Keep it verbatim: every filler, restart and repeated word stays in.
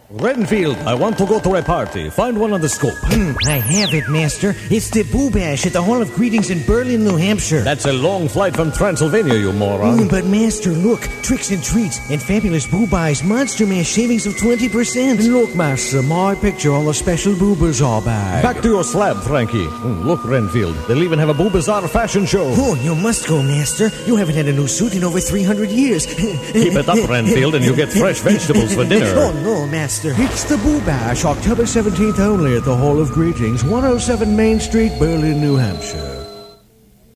Renfield, I want to go to a party. Find one on the scope. Mm, I have it, Master. It's the Boo Bash at the Hall of Greetings in Berlin, New Hampshire. That's a long flight from Transylvania, you moron. Mm, but, Master, look. Tricks and treats and fabulous Boo Buys. Monster Mash savings of twenty percent. Look, Master, my picture on the special Boo Bazaar bag. Back to your slab, Frankie. Mm, look, Renfield, they'll even have a Boo Bazaar fashion show. Oh, you must go, Master. You haven't had a new suit in over three hundred years. Keep it up, Renfield, and you get fresh vegetables for dinner. Oh, no, Master. It's the Boo Bash, October seventeenth only at the Hall of Greetings, one oh seven Main Street, Berlin, New Hampshire.